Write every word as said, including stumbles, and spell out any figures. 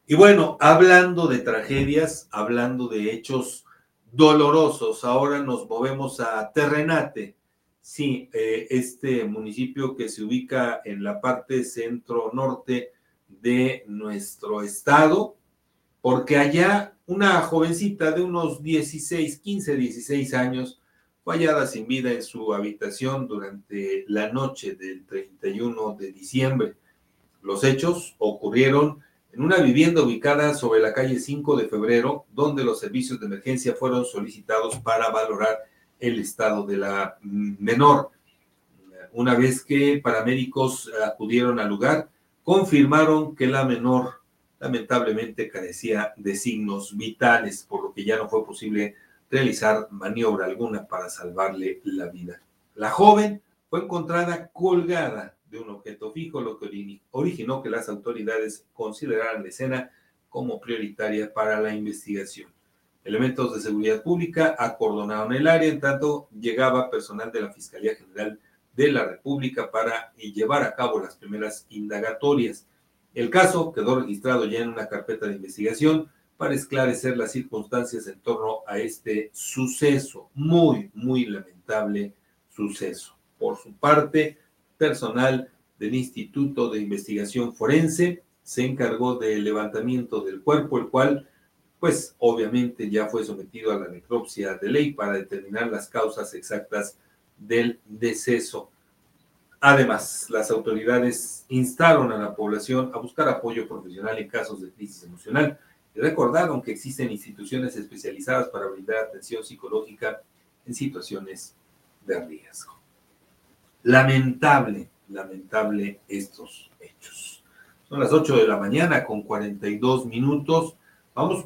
Y bueno, hablando de tragedias, hablando de hechos dolorosos, ahora nos movemos a Terrenate. Sí, eh, este municipio que se ubica en la parte centro-norte de nuestro estado, porque allá una jovencita de unos dieciséis, quince, dieciséis años fue hallada sin vida en su habitación durante la noche del treinta y uno de diciembre. Los hechos ocurrieron en una vivienda ubicada sobre la calle cinco de febrero, donde los servicios de emergencia fueron solicitados para valorar el estado de la menor. Una vez que paramédicos acudieron al lugar, confirmaron que la menor lamentablemente carecía de signos vitales, por lo que ya no fue posible realizar maniobra alguna para salvarle la vida. La joven fue encontrada colgada de un objeto fijo, lo que originó que las autoridades consideraran la escena como prioritaria para la investigación. Elementos de seguridad pública acordonaron el área, en tanto llegaba personal de la Fiscalía General de la República para llevar a cabo las primeras indagatorias. El caso quedó registrado ya en una carpeta de investigación para esclarecer las circunstancias en torno a este suceso, muy, muy lamentable suceso. Por su parte, personal del Instituto de Investigación Forense se encargó del levantamiento del cuerpo, el cual, pues, obviamente ya fue sometido a la necropsia de ley para determinar las causas exactas del deceso. Además, las autoridades instaron a la población a buscar apoyo profesional en casos de crisis emocional y recordaron que existen instituciones especializadas para brindar atención psicológica en situaciones de riesgo. Lamentable, lamentable estos hechos. Son las ocho de la mañana con cuarenta y dos minutos. Vamos